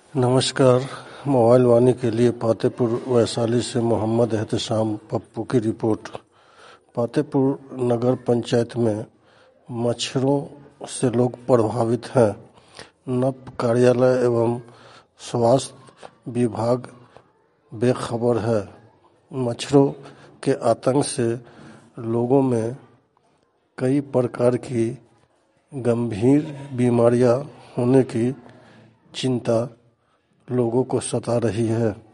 नमस्कार। मोबाइल वाणी के लिए फतेहपुर वैशाली से मोहम्मद एहतेशाम पप्पू की रिपोर्ट। फतेहपुर नगर पंचायत में मच्छरों से लोग प्रभावित हैं। नप कार्यालय एवं स्वास्थ्य विभाग बेखबर है। मच्छरों के आतंक से लोगों में कई प्रकार की गंभीर बीमारियां होने की चिंता लोगों को सता रही है।